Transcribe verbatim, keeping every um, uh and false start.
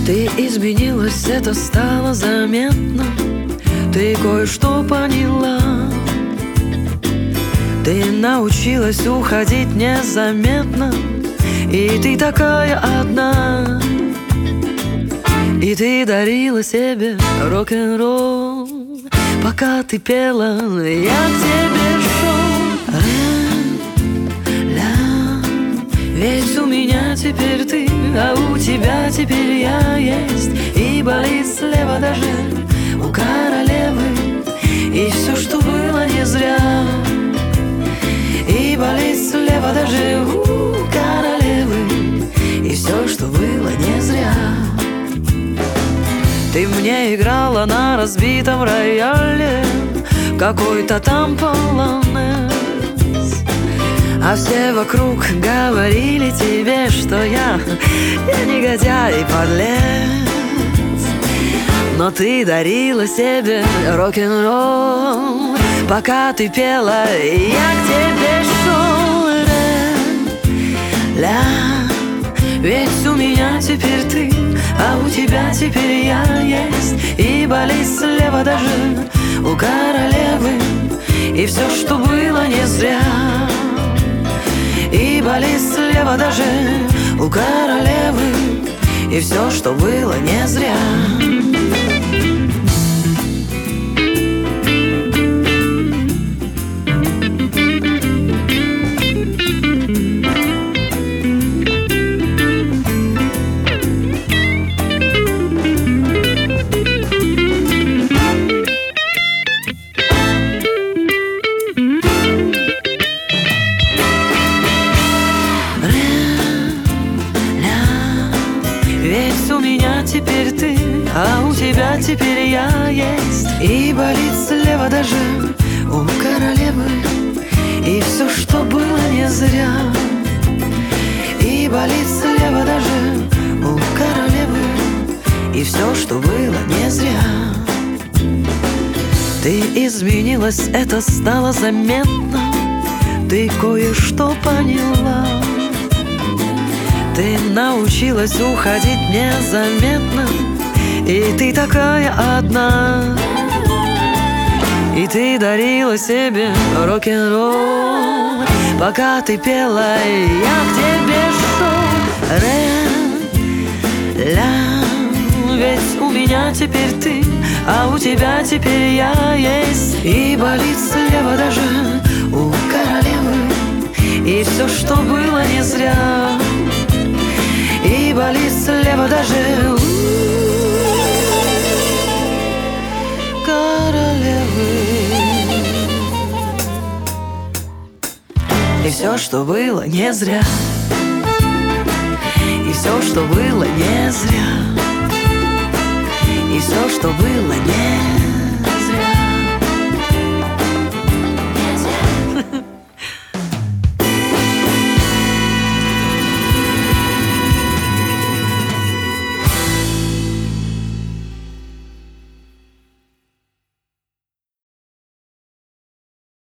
Ты изменилась, это стало заметно. Ты кое-что поняла. Ты научилась уходить незаметно. И ты такая одна. И ты дарила себе рок-н-ролл. Пока ты пела, я к тебе шел. Ля, ведь у меня теперь ты, а у тебя теперь я есть. И болит слева даже у королевы. И все, что было, не зря. И болит слева даже у королевы. И все, что было, не зря. Ты мне играла на разбитом рояле какой-то там полонез. А все вокруг говорили тебе, что я, я негодяй и подлец. Но ты дарила себе рок-н-ролл. Пока ты пела, я к тебе шел. Ля, ведь у меня теперь ты, а у тебя теперь я есть. И болит слева даже у королевы. И все, что было, не зря. И болит слева даже у королевы. И все, что было, не зря. Ведь у меня теперь ты, а у тебя теперь я есть. И болит слева даже у королевы. И все, что было, не зря. И болит слева даже у королевы. И все, что было, не зря. Ты изменилась, это стало заметно. Ты кое-что поняла. Ты научилась уходить незаметно. И ты такая одна. И ты дарила себе рок-н-ролл. Пока ты пела, я к тебе шел. Ре, ля, ведь у меня теперь ты, а у тебя теперь я есть. И болит слева даже у королевы. И все, что было, не зря. И болит слева даже у королевы. И все, что было, не зря. И все, что было, не зря. И все, что было, не